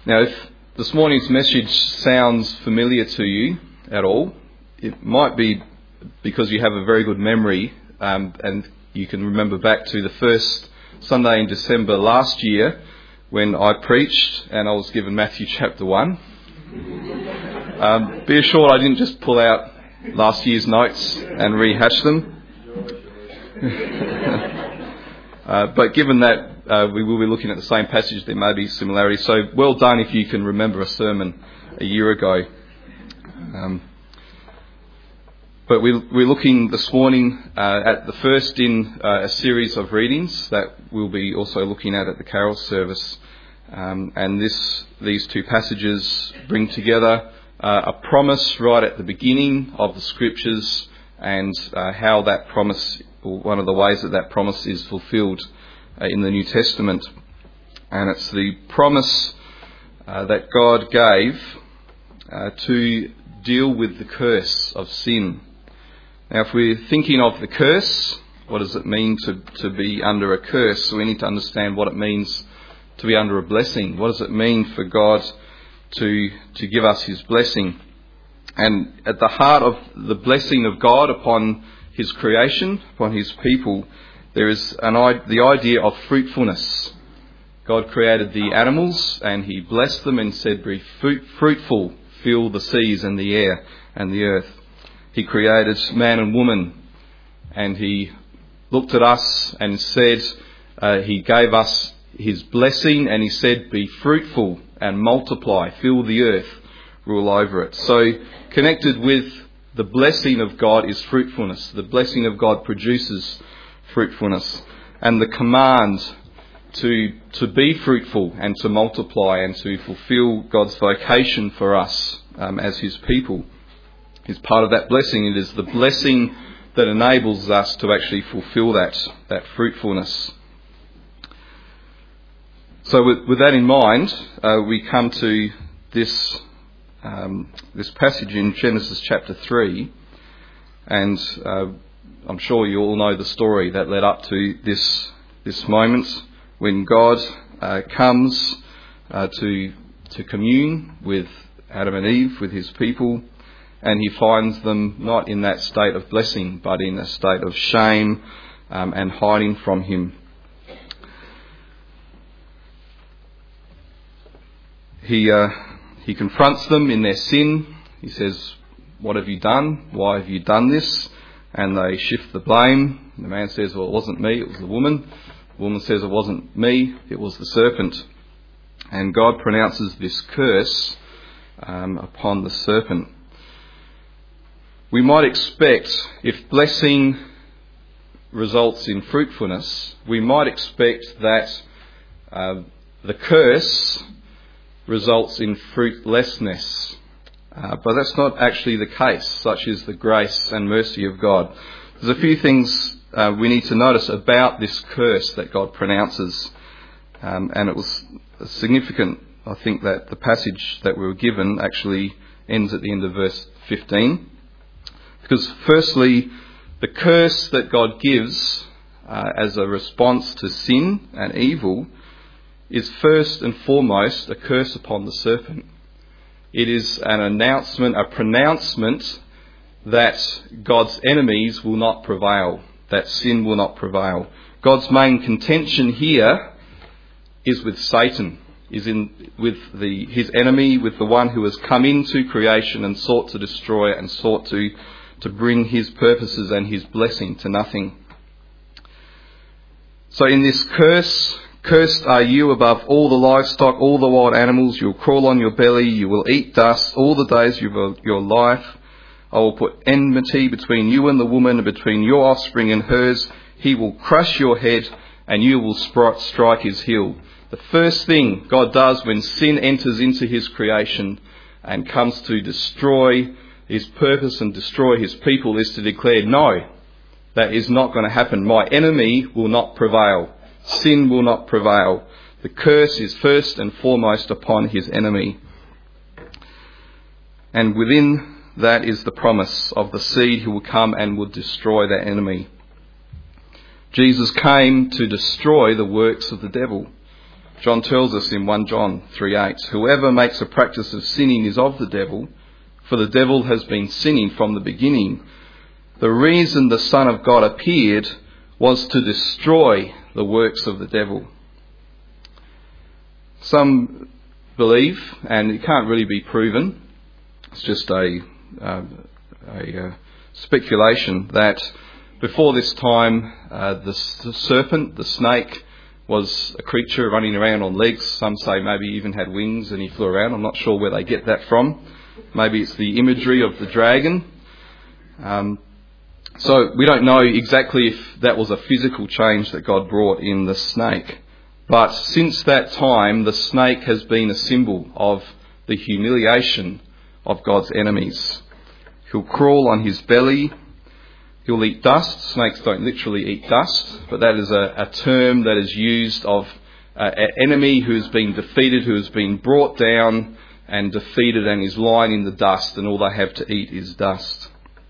Now, if this morning's message sounds familiar to you at all, it might be because you have a very good memory and you can remember back to the first Sunday in December last year when I preached and I was given Matthew chapter 1. Be assured I didn't just pull out last year's notes and rehash them. But given that we will be looking at the same passage, there may be similarities. So well done if you can remember a sermon a year ago. But we're looking this morning at the first in a series of readings that we'll be also looking at the carol service. And these two passages bring together a promise right at the beginning of the Scriptures and how that promise, or one of the ways that promise is fulfilled in the New Testament. And it's the promise that God gave to deal with the curse of sin. Now, if we're thinking of the curse, what does it mean to be under a curse? So we need to understand what it means to be under a blessing. What does it mean for God to give us his blessing? And at the heart of the blessing of God upon his creation, upon his people, there is the idea of fruitfulness. God created the animals and he blessed them and said, "Be fruitful, fill the seas and the air and the earth." He created man and woman and he looked at us and said, he gave us his blessing and he said, "Be fruitful and multiply, fill the earth, rule over it." So connected with the blessing of God is fruitfulness. The blessing of God produces fruitfulness. And the command to be fruitful and to multiply and to fulfill God's vocation for us as his people is part of that blessing. It is the blessing that enables us to actually fulfill that fruitfulness. So with that in mind, we come to this passage in Genesis chapter 3, and I'm sure you all know the story that led up to this moment when God comes to commune with Adam and Eve, with his people, and he finds them not in that state of blessing, but in a state of shame and hiding from him. He confronts them in their sin. He says, "What have you done? Why have you done this?" And they shift the blame. The man says, "Well, it wasn't me, it was the woman." The woman says, "It wasn't me, it was the serpent." And God pronounces this curse upon the serpent. We might expect, if blessing results in fruitfulness, we might expect that the curse results in fruitlessness. But that's not actually the case. Such is the grace and mercy of God. There's a few things we need to notice about this curse that God pronounces. And it was significant, I think, that the passage that we were given actually ends at the end of verse 15. Because firstly, the curse that God gives as a response to sin and evil is first and foremost a curse upon the serpent. It is an announcement, a pronouncement that God's enemies will not prevail, that sin will not prevail. God's main contention here is with Satan, with his enemy, with the one who has come into creation and sought to destroy it and sought to bring his purposes and his blessing to nothing. So in this curse, "Cursed are you above all the livestock, all the wild animals. You will crawl on your belly. You will eat dust all the days of your life. I will put enmity between you and the woman, and between your offspring and hers. He will crush your head, and you will strike his heel." The first thing God does when sin enters into his creation and comes to destroy his purpose and destroy his people is to declare, "No, that is not going to happen. My enemy will not prevail. Sin will not prevail." The curse is first and foremost upon his enemy. And within that is the promise of the seed who will come and will destroy that enemy. Jesus came to destroy the works of the devil. John tells us in 1 John 3:8, "Whoever makes a practice of sinning is of the devil, for the devil has been sinning from the beginning. The reason the Son of God appeared was to destroy the works of the devil." Some believe, and it can't really be proven, it's just a speculation, that before this time the serpent, the snake, was a creature running around on legs. Some say maybe he even had wings and he flew around. I'm not sure where they get that from. Maybe it's the imagery of the dragon. So we don't know exactly if that was a physical change that God brought in the snake. But since that time, the snake has been a symbol of the humiliation of God's enemies. He'll crawl on his belly. He'll eat dust. Snakes don't literally eat dust, but that is a term that is used of an enemy who has been defeated, who has been brought down and defeated and is lying in the dust, and all they have to eat is dust.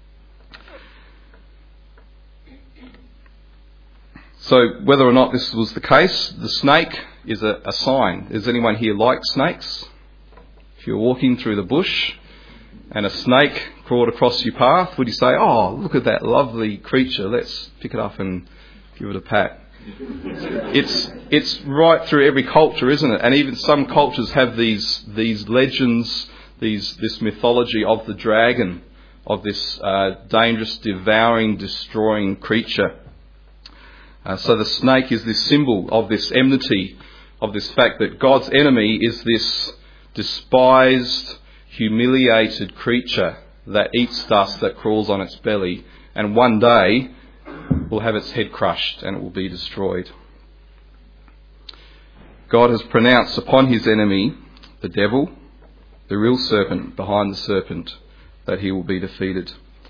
So whether or not this was the case, the snake is a sign. Does anyone here like snakes? If you're walking through the bush and a snake crawled across your path, would you say, "Oh, look at that lovely creature, let's pick it up and give it a pat"? It's right through every culture, isn't it? And even some cultures have these legends, this mythology of the dragon, of this dangerous, devouring, destroying creature. So the snake is this symbol of this enmity, of this fact that God's enemy is this despised, humiliated creature that eats dust, that crawls on its belly, and one day will have its head crushed and it will be destroyed. God has pronounced upon his enemy, the devil, the real serpent behind the serpent, that he will be defeated.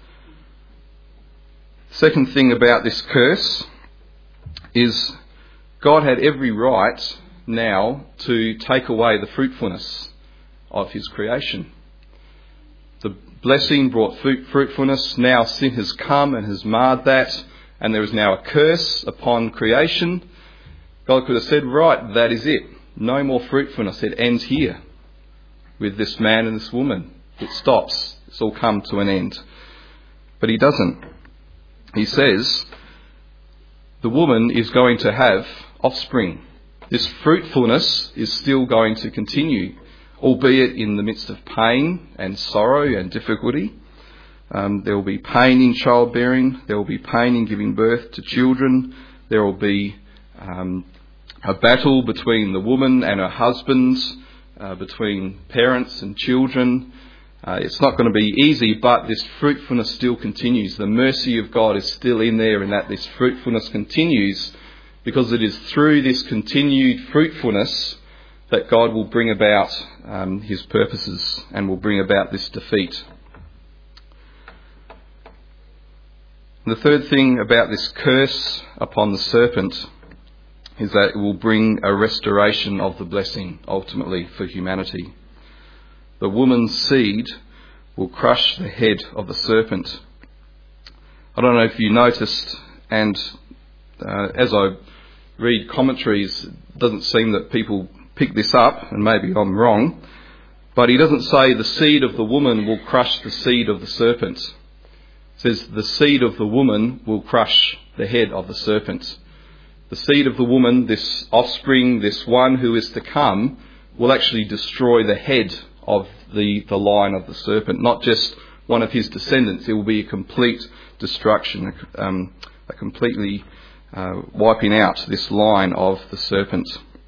Second thing about this curse is God had every right now to take away the fruitfulness of his creation. The blessing brought fruitfulness. Now sin has come and has marred that, and there is now a curse upon creation. God could have said, right, that is it. No more fruitfulness. It ends here with this man and this woman. It stops. It's all come to an end. But he doesn't. He says the woman is going to have offspring. This fruitfulness is still going to continue, albeit in the midst of pain and sorrow and difficulty. There will be pain in childbearing. There will be pain in giving birth to children. There will be a battle between the woman and her husband, between parents and children. It's not going to be easy, but this fruitfulness still continues. The mercy of God is still in there, in that this fruitfulness continues, because it is through this continued fruitfulness that God will bring about his purposes and will bring about this defeat. The third thing about this curse upon the serpent is that it will bring a restoration of the blessing ultimately for humanity. The woman's seed will crush the head of the serpent. I don't know if you noticed, and as I read commentaries, it doesn't seem that people pick this up, and maybe I'm wrong, but he doesn't say the seed of the woman will crush the seed of the serpent. It says the seed of the woman will crush the head of the serpent. The seed of the woman, this offspring, this one who is to come, will actually destroy the head of the line of the serpent, not just one of his descendants. It will be a complete destruction, a completely wiping out this line of the serpent.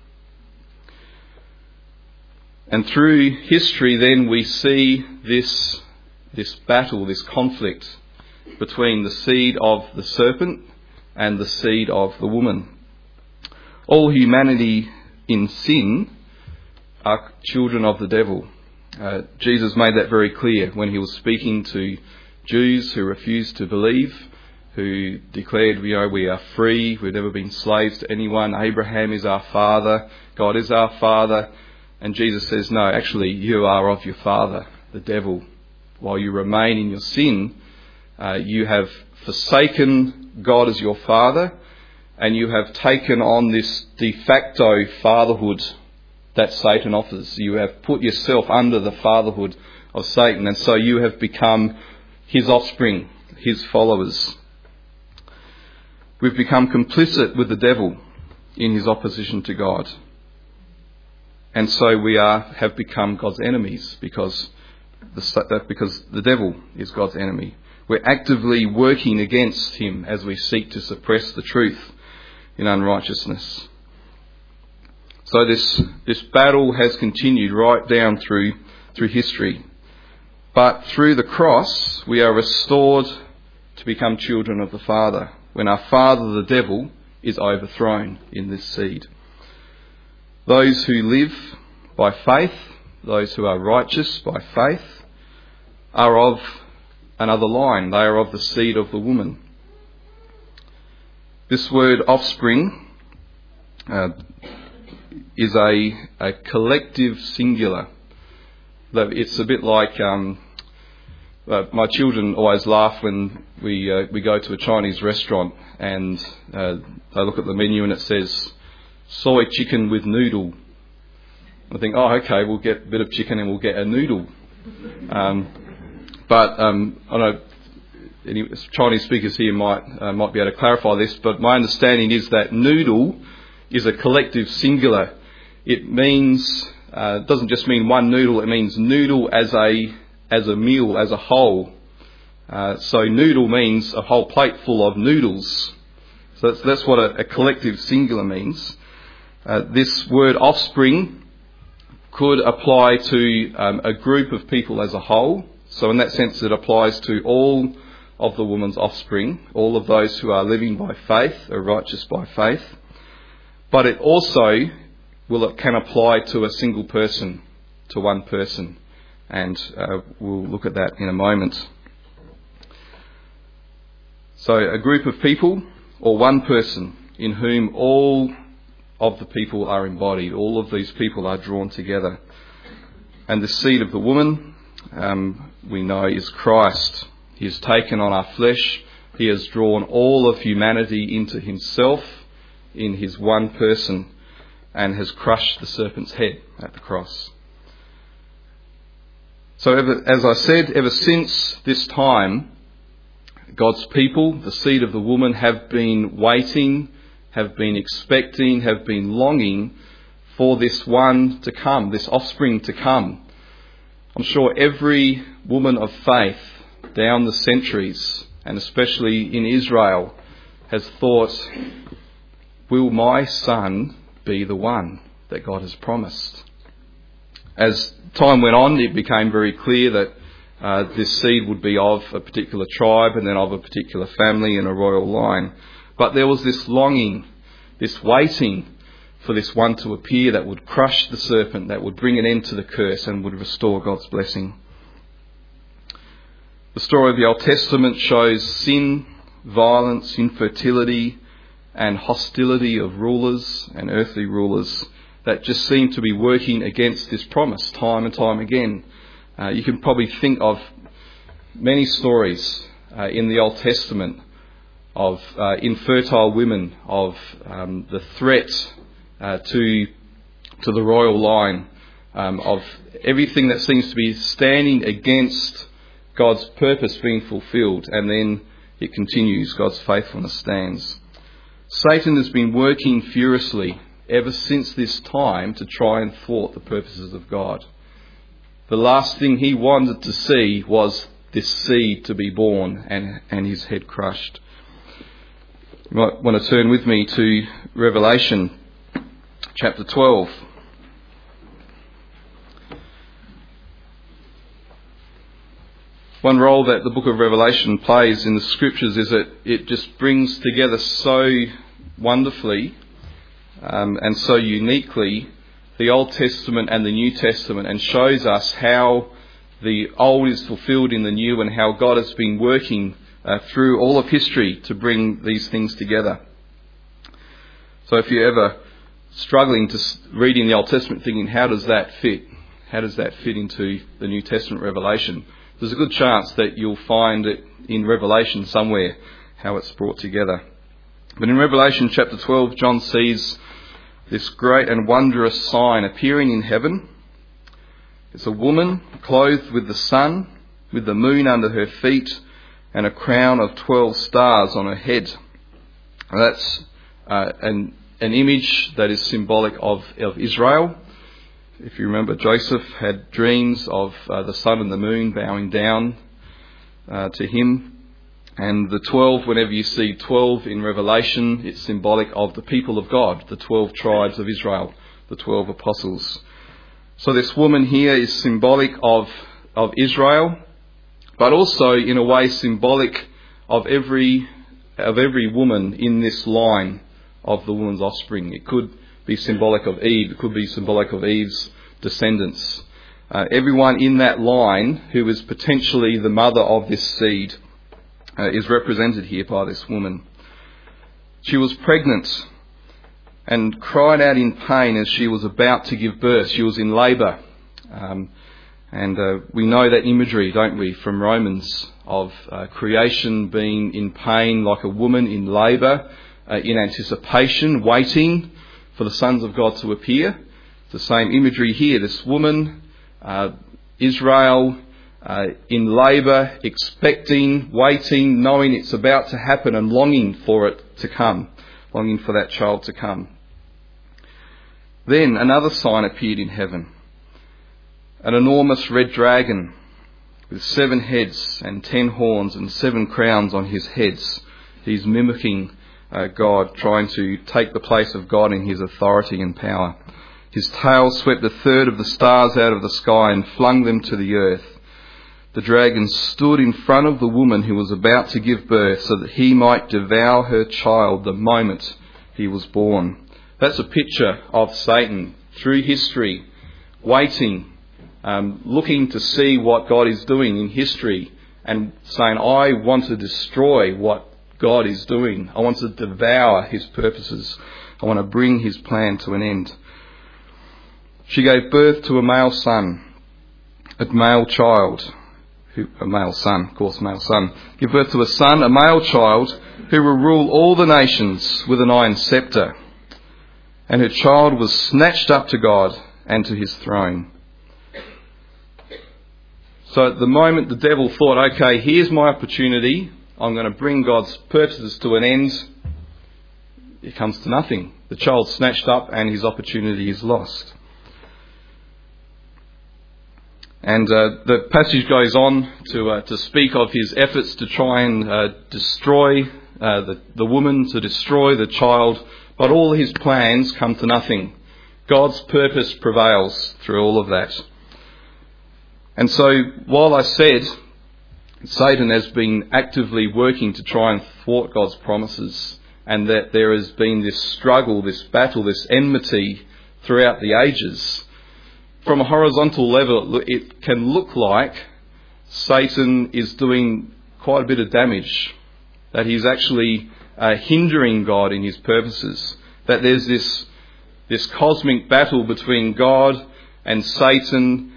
And through history then we see this battle, this conflict between the seed of the serpent and the seed of the woman. All humanity in sin are children of the devil. Jesus made that very clear when he was speaking to Jews who refused to believe, who declared, we are free, we've never been slaves to anyone, Abraham is our father, God is our father. And Jesus says, no, actually you are of your father, the devil. While you remain in your sin, you have forsaken God as your father, and you have taken on this de facto fatherhood that Satan offers. You have put yourself under the fatherhood of Satan, and so you have become his offspring, his followers. We've become complicit with the devil in his opposition to God. And so we have become God's enemies because the devil is God's enemy. We're actively working against him as we seek to suppress the truth in unrighteousness. So this battle has continued right down through history. But through the cross, we are restored to become children of the Father, when our father, the devil, is overthrown in this seed. Those who live by faith, those who are righteous by faith, are of another line. They are of the seed of the woman. This word offspring is a collective singular. It's a bit like my children always laugh when we go to a Chinese restaurant and they look at the menu and it says soy chicken with noodle. I think, oh, okay, we'll get a bit of chicken and we'll get a noodle. But I know any Chinese speakers here might be able to clarify this, but my understanding is that noodle is a collective singular. It means it doesn't just mean one noodle, it means noodle as a meal, as a whole. So noodle means a whole plate full of noodles. So that's what a collective singular means. This word offspring could apply to a group of people as a whole. So in that sense it applies to all of the woman's offspring, all of those who are living by faith, are righteous by faith. But it also can apply to a single person, to one person. And we'll look at that in a moment. So a group of people or one person in whom all of the people are embodied. All of these people are drawn together. And the seed of the woman, we know, is Christ. He has taken on our flesh. He has drawn all of humanity into himself in his one person and has crushed the serpent's head at the cross. So as I said, ever since this time, God's people, the seed of the woman, have been waiting, have been expecting, have been longing for this one to come, this offspring to come. I'm sure every woman of faith down the centuries, and especially in Israel, has thought, will my son be the one that God has promised? As time went on, it became very clear that this seed would be of a particular tribe and then of a particular family and a royal line. But there was this longing, this waiting for this one to appear that would crush the serpent, that would bring an end to the curse and would restore God's blessing. The story of the Old Testament shows sin, violence, infertility and hostility of rulers and earthly rulers that just seem to be working against this promise time and time again. You can probably think of many stories in the Old Testament of infertile women, of the threat to the royal line, of everything that seems to be standing against God's purpose being fulfilled, and then it continues, God's faithfulness stands. Satan has been working furiously ever since this time to try and thwart the purposes of God. The last thing he wanted to see was this seed to be born and his head crushed. You might want to turn with me to Revelation chapter 12. One role that the book of Revelation plays in the scriptures is that it just brings together so wonderfully and so uniquely the Old Testament and the New Testament, and shows us how the Old is fulfilled in the New and how God has been working through all of history to bring these things together. So if you're ever struggling to read in the Old Testament thinking, how does that fit? How does that fit into the New Testament revelation? There's a good chance that you'll find it in Revelation somewhere, how it's brought together. But in Revelation chapter 12, John sees this great and wondrous sign appearing in heaven. It's a woman clothed with the sun, with the moon under her feet, and a crown of 12 stars on her head. And that's an image that is symbolic of Israel. If you remember, Joseph had dreams of the sun and the moon bowing down to him. And the 12, whenever you see 12 in Revelation, it's symbolic of the people of God, the 12 tribes of Israel, the 12 apostles. So this woman here is symbolic of Israel, but also in a way symbolic of every woman in this line of the woman's offspring. It could be symbolic of Eve, it could be symbolic of Eve's descendants. Everyone in that line who is potentially the mother of this seed is represented here by this woman. She was pregnant and cried out in pain as she was about to give birth. She was in labour. And we know that imagery, don't we, from Romans, of creation being in pain like a woman in labour, in anticipation, waiting for the sons of God to appear. It's the same imagery here. This woman, Israel, in labour, expecting, waiting, knowing it's about to happen and longing for it to come, longing for that child to come. Then another sign appeared in heaven, an enormous red dragon with 7 heads and 10 horns and 7 crowns on his heads. He's mimicking God, trying to take the place of God in his authority and power. His tail swept 1/3 of the stars out of the sky and flung them to the earth. The dragon stood in front of the woman who was about to give birth so that he might devour her child the moment he was born. That's a picture of Satan through history, waiting, looking to see what God is doing in history and saying, I want to destroy what God is doing. I want to devour his purposes. I want to bring his plan to an end. She gave birth to a male son, a male child. A male son. Give birth to a son, a male child, who will rule all the nations with an iron scepter. And her child was snatched up to God and to his throne. So at the moment the devil thought, okay, here's my opportunity. I'm going to bring God's purposes to an end. It comes to nothing. The child's snatched up and his opportunity is lost. And the passage goes on to speak of his efforts to try and destroy the woman, to destroy the child, but all his plans come to nothing. God's purpose prevails through all of that. And so, while I said Satan has been actively working to try and thwart God's promises, and that there has been this struggle, this battle, this enmity throughout the ages, from a horizontal level, it can look like Satan is doing quite a bit of damage, that he's actually hindering God in his purposes, that there's this cosmic battle between God and Satan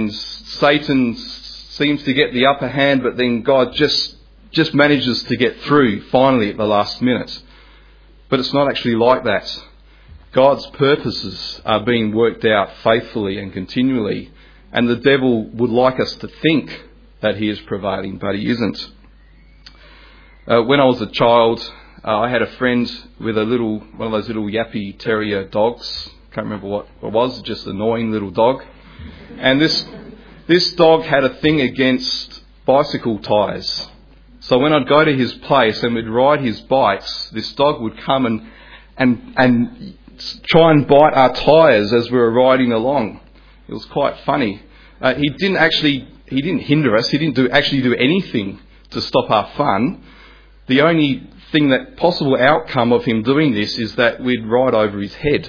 seems to get the upper hand, but then God just manages to get through finally at the last minute. But it's not actually like that. God's purposes are being worked out faithfully and continually, and the devil would like us to think that he is prevailing, but he isn't. When I was a child, I had a friend with one of those little yappy terrier dogs. Can't remember what it was, just an annoying little dog. And this dog had a thing against bicycle tyres. So when I'd go to his place and we'd ride his bikes, this dog would come and try and bite our tyres as we were riding along. It was quite funny. He didn't hinder us. He didn't actually do anything to stop our fun. The only thing, that possible outcome of him doing this, is that we'd ride over his head.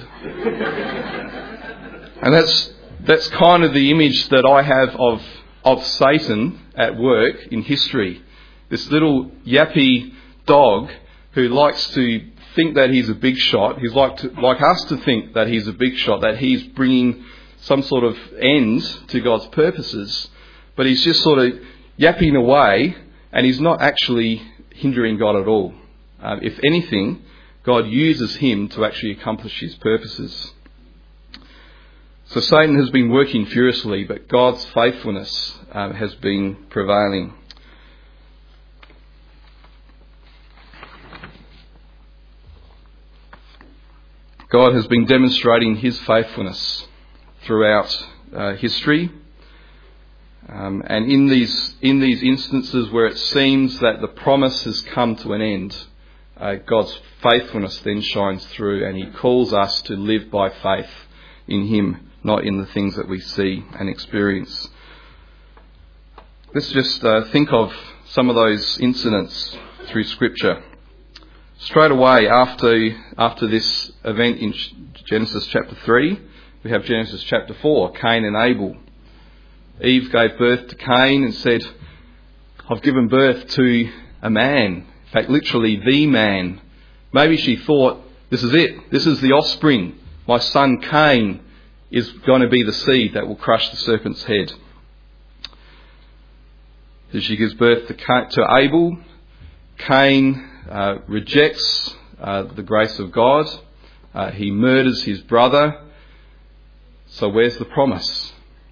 And that's kind of the image that I have of Satan at work in history. This little yappy dog who likes to think that he's a big shot. He's like us to think that he's a big shot, that he's bringing some sort of end to God's purposes. But he's just sort of yapping away, and he's not actually hindering God at all. If anything, God uses him to actually accomplish his purposes. So Satan has been working furiously, but God's faithfulness has been prevailing. God has been demonstrating his faithfulness throughout history. And in these instances where it seems that the promise has come to an end, God's faithfulness then shines through, and he calls us to live by faith in him, not in the things that we see and experience. Let's just think of some of those incidents through Scripture. Straight away after this event in Genesis chapter 3, we have Genesis chapter 4, Cain and Abel. Eve gave birth to Cain and said, I've given birth to a man. In fact, literally the man. Maybe she thought, this is it. This is the offspring. My son Cain is going to be the seed that will crush the serpent's head. As she gives birth to Abel, Cain rejects the grace of God. He murders his brother. So where's the promise?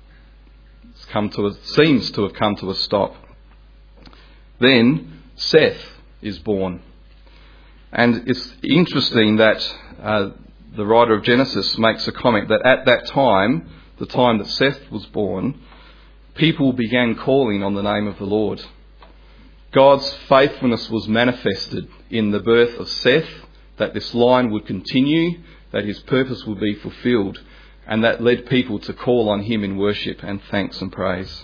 Seems to have come to a stop. Then Seth is born. And it's interesting that the writer of Genesis makes a comment that at that time, the time that Seth was born, people began calling on the name of the Lord. God's faithfulness was manifested in the birth of Seth, that this line would continue, that his purpose would be fulfilled, and that led people to call on him in worship and thanks and praise.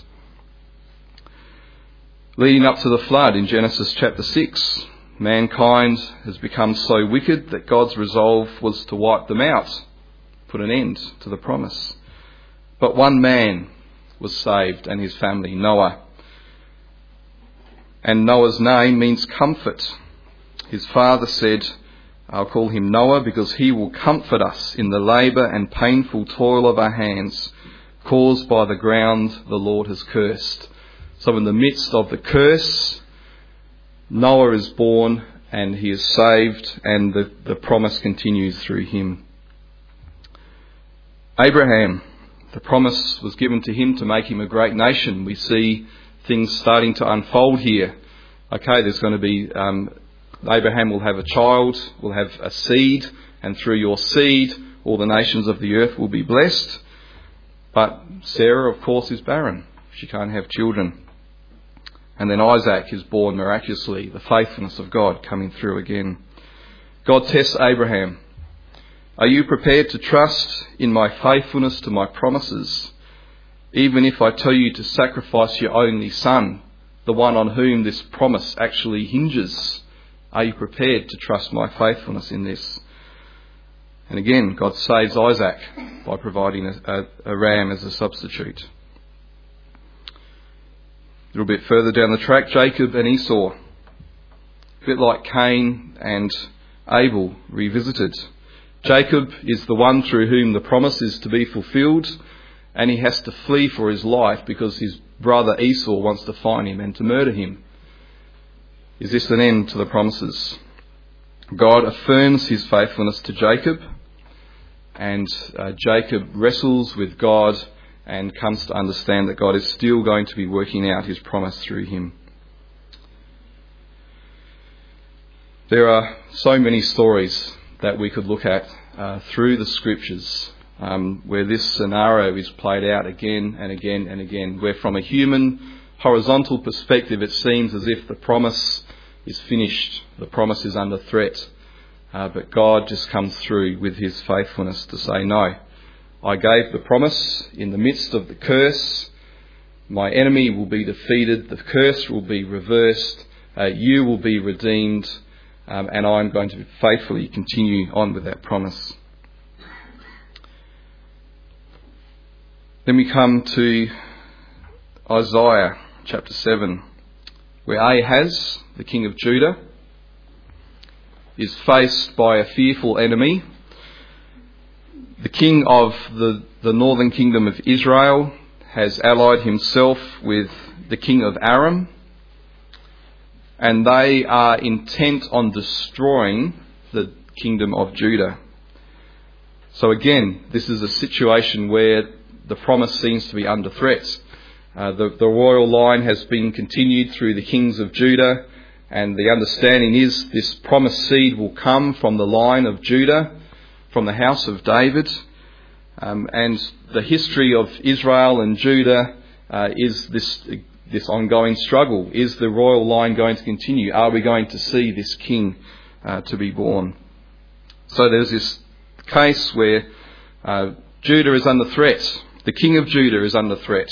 Leading up to the flood in Genesis chapter 6, mankind has become so wicked that God's resolve was to wipe them out, put an end to the promise. But one man was saved, and his family, Noah. And Noah's name means comfort. His father said, I'll call him Noah because he will comfort us in the labour and painful toil of our hands caused by the ground the Lord has cursed. So in the midst of the curse, Noah is born and he is saved, and the promise continues through him. Abraham, the promise was given to him to make him a great nation. We see things starting to unfold here. Okay, there's going to be... Abraham will have a child, will have a seed, and through your seed all the nations of the earth will be blessed. But Sarah, of course, is barren. She can't have children. And then Isaac is born miraculously, the faithfulness of God coming through again. God tests Abraham. Are you prepared to trust in my faithfulness to my promises, even if I tell you to sacrifice your only son, the one on whom this promise actually hinges? Are you prepared to trust my faithfulness in this? And again, God saves Isaac by providing a ram as a substitute. A little bit further down the track, Jacob and Esau. A bit like Cain and Abel revisited. Jacob is the one through whom the promise is to be fulfilled, and he has to flee for his life because his brother Esau wants to find him and to murder him. Is this an end to the promises? God affirms his faithfulness to Jacob, and Jacob wrestles with God and comes to understand that God is still going to be working out his promise through him. There are so many stories that we could look at through the scriptures where this scenario is played out again and again and again, where from a human horizontal perspective it seems as if the promise is finished, the promise is under threat, but God just comes through with his faithfulness to say, no, I gave the promise in the midst of the curse. My enemy will be defeated, the curse will be reversed, you will be redeemed, and I'm going to faithfully continue on with that promise. Then we come to Isaiah chapter 7, where Ahaz, the king of Judah, is faced by a fearful enemy. The king of the northern kingdom of Israel has allied himself with the king of Aram, and they are intent on destroying the kingdom of Judah. So again, this is a situation where the promise seems to be under threat. The royal line has been continued through the kings of Judah, and the understanding is this promised seed will come from the line of Judah, from the house of David. And the history of Israel and Judah is this ongoing struggle. Is the royal line going to continue? Are we going to see this king to be born? So there's this case where Judah is under threat. The king of Judah is under threat.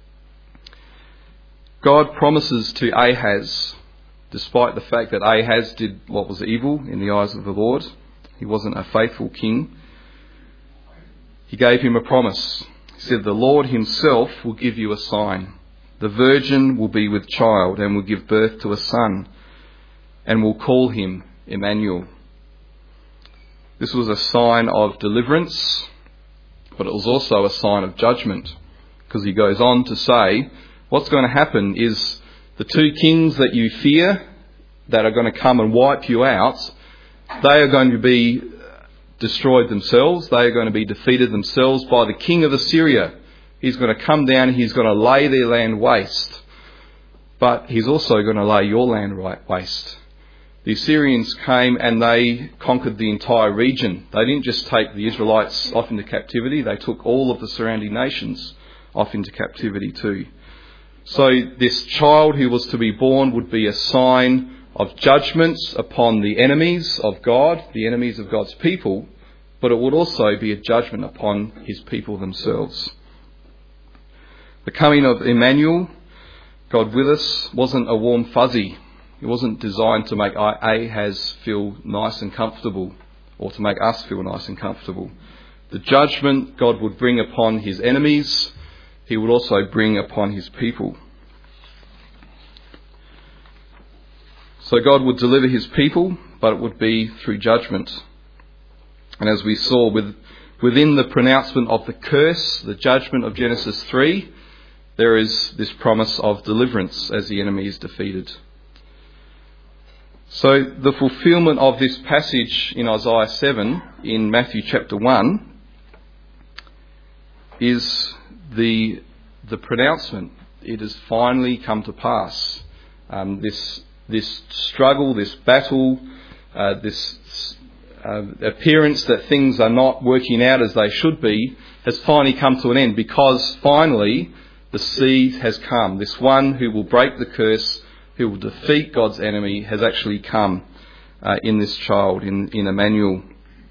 God promises to Ahaz, despite the fact that Ahaz did what was evil in the eyes of the Lord. He wasn't a faithful king. He gave him a promise. He said, "The Lord himself will give you a sign. The virgin will be with child and will give birth to a son, and will call him Emmanuel." This was a sign of deliverance, but it was also a sign of judgment, because he goes on to say, what's going to happen is the two kings that you fear, that are going to come and wipe you out, they are going to be destroyed themselves. They are going to be defeated themselves by the king of Assyria. He's going to come down and he's going to lay their land waste. But he's also going to lay your land waste. The Assyrians came and they conquered the entire region. They didn't just take the Israelites off into captivity, they took all of the surrounding nations off into captivity too. So this child who was to be born would be a sign of judgment upon the enemies of God, the enemies of God's people, but it would also be a judgment upon his people themselves. The coming of Emmanuel, God with us, wasn't a warm fuzzy. It wasn't designed to make Ahaz feel nice and comfortable, or to make us feel nice and comfortable. The judgment God would bring upon his enemies, he would also bring upon his people. So God would deliver his people, but it would be through judgment. And as we saw within the pronouncement of the curse, the judgment of Genesis 3, there is this promise of deliverance as the enemy is defeated. So the fulfilment of this passage in Isaiah 7 in Matthew chapter 1 is the pronouncement. It has finally come to pass. This struggle, this battle, this appearance that things are not working out as they should be has finally come to an end, because finally the seed has come. This one who will break the curse, who will defeat God's enemy, has actually come in this child, in Emmanuel.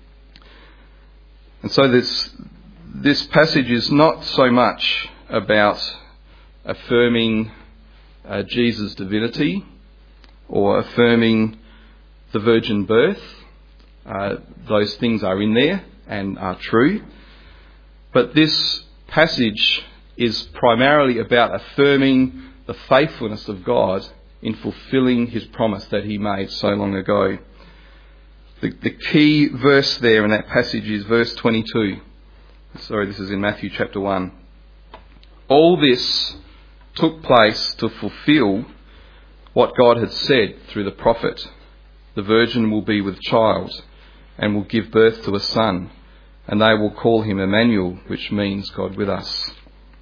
And so this passage is not so much about affirming Jesus' divinity or affirming the virgin birth. Those things are in there and are true. But this passage is primarily about affirming the faithfulness of God in fulfilling his promise that he made so long ago. The key verse there in that passage is verse 22. Sorry, this is in Matthew chapter 1. All this took place to fulfill what God had said through the prophet. The virgin will be with child and will give birth to a son, and they will call him Emmanuel, which means God with us.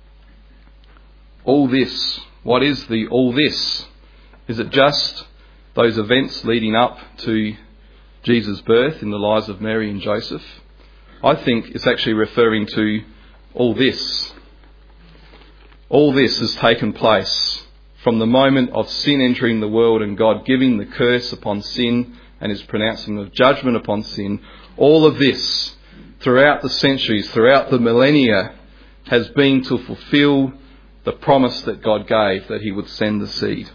All this. What is the all this? Is it just those events leading up to Jesus' birth in the lives of Mary and Joseph? I think it's actually referring to all this. All this has taken place from the moment of sin entering the world and God giving the curse upon sin and his pronouncement of judgment upon sin. All of this, throughout the centuries, throughout the millennia, has been to fulfill the promise that God gave, that he would send the seed.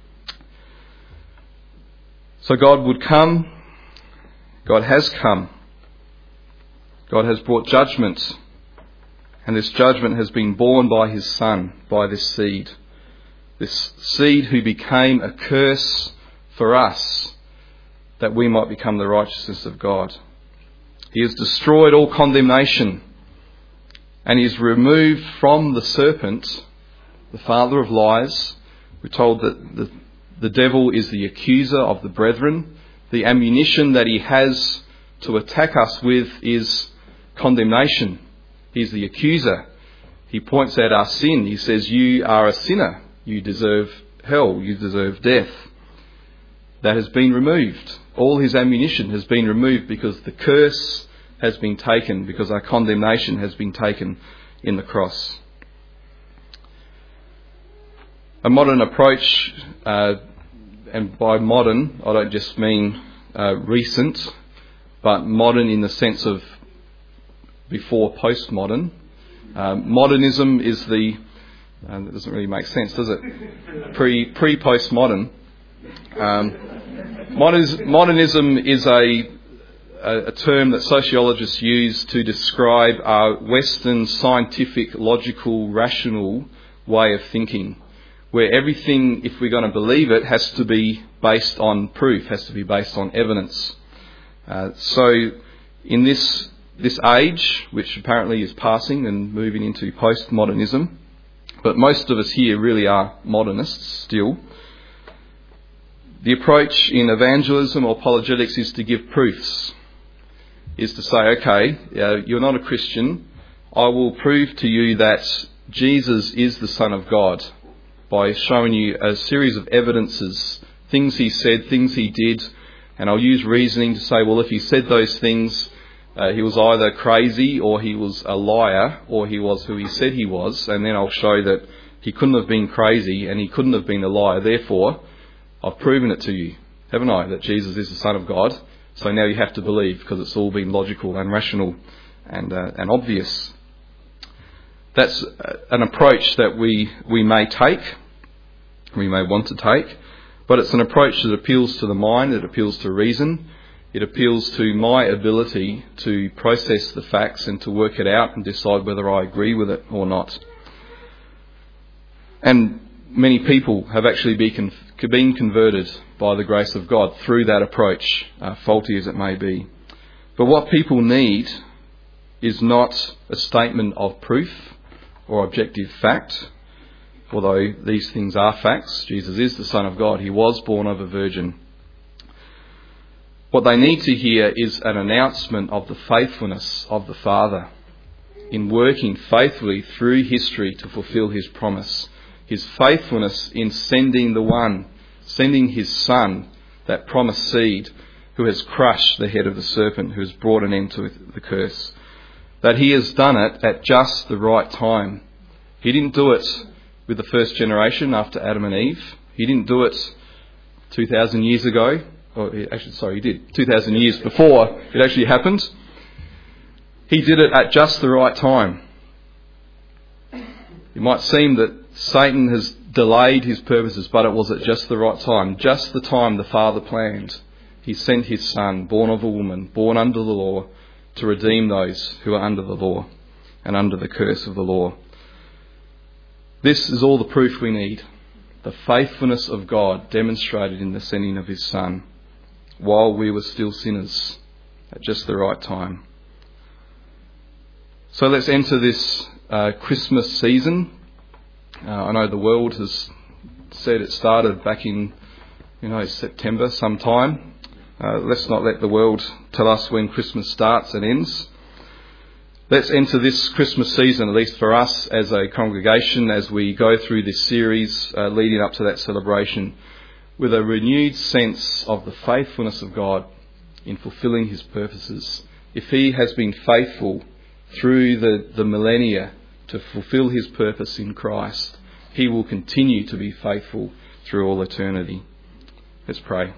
So God would come. God has come. God has brought judgment. And this judgment has been borne by his Son, by this seed. This seed who became a curse for us, that we might become the righteousness of God. He has destroyed all condemnation, and he has removed from the serpent, the father of lies. We're told that the devil is the accuser of the brethren. The ammunition that he has to attack us with is condemnation. He's the accuser. He points out our sin. He says, you are a sinner. You deserve hell. You deserve death. That has been removed. All his ammunition has been removed because the curse has been taken, because our condemnation has been taken in the cross. A modern approach, and by modern, I don't just mean recent, but modern in the sense of before postmodern. Modernism is that doesn't really make sense, does it? Pre-postmodern. Modernism is a term that sociologists use to describe our Western scientific, logical, rational way of thinking, where everything, if we're going to believe it, has to be based on proof, has to be based on evidence. So in this age, which apparently is passing and moving into postmodernism, but most of us here really are modernists still, the approach in evangelism or apologetics is to give proofs, is to say, okay, you're not a Christian, I will prove to you that Jesus is the Son of God by showing you a series of evidences, things he said, things he did, and I'll use reasoning to say, well, if he said those things, he was either crazy or he was a liar or he was who he said he was, and then I'll show that he couldn't have been crazy and he couldn't have been a liar. Therefore, I've proven it to you, haven't I, that Jesus is the Son of God. So now you have to believe because it's all been logical and rational and obvious. That's an approach that we may take, we may want to take, but it's an approach that appeals to the mind, it appeals to reason, it appeals to my ability to process the facts and to work it out and decide whether I agree with it or not. And many people have actually been converted by the grace of God through that approach, faulty as it may be. But what people need is not a statement of proof or objective fact, although these things are facts. Jesus is the Son of God. He was born of a virgin. What they need to hear is an announcement of the faithfulness of the Father in working faithfully through history to fulfill his promise. His faithfulness in sending his Son, that promised seed, who has crushed the head of the serpent, who has brought an end to the curse. That he has done it at just the right time. He didn't do it with the first generation after Adam and Eve. He didn't do it 2,000 years ago. He did. 2,000 years before it actually happened. He did it at just the right time. It might seem that Satan has delayed his purposes, but it was at just the right time. Just the time the Father planned. He sent his Son, born of a woman, born under the law, to redeem those who are under the law and under the curse of the law. This is all the proof we need. The faithfulness of God demonstrated in the sending of his Son while we were still sinners at just the right time. So let's enter this Christmas season. I know the world has said it started back in September sometime. Let's not let the world tell us when Christmas starts and ends. Let's enter this Christmas season, at least for us as a congregation, as we go through this series leading up to that celebration, with a renewed sense of the faithfulness of God in fulfilling his purposes. If he has been faithful through the millennia to fulfill his purpose in Christ, he will continue to be faithful through all eternity. Let's pray.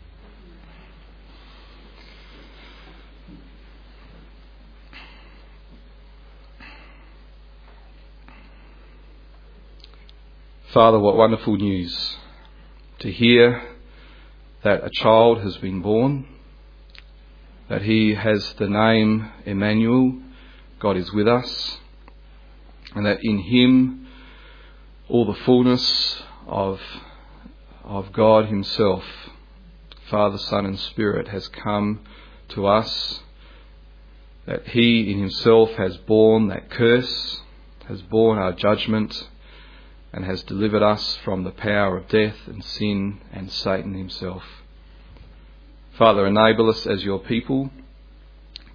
Father, what wonderful news to hear that a child has been born, that he has the name Emmanuel, God is with us, and that in him all the fullness of God himself, Father, Son and Spirit, has come to us, that he in himself has borne that curse, has borne our judgment, and has delivered us from the power of death and sin and Satan himself. Father, enable us as your people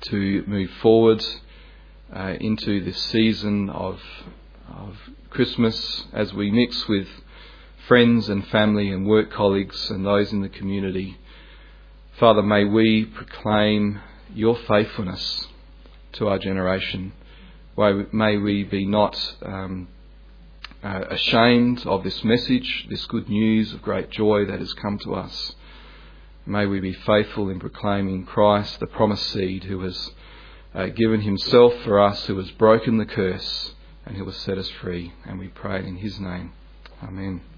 to move forward into this season of Christmas as we mix with friends and family and work colleagues and those in the community. Father, may we proclaim your faithfulness to our generation. May we be not ashamed of this message, this good news of great joy that has come to us. May we be faithful in proclaiming Christ, the promised seed, who has given himself for us, who has broken the curse and who has set us free. And we pray in his name. Amen.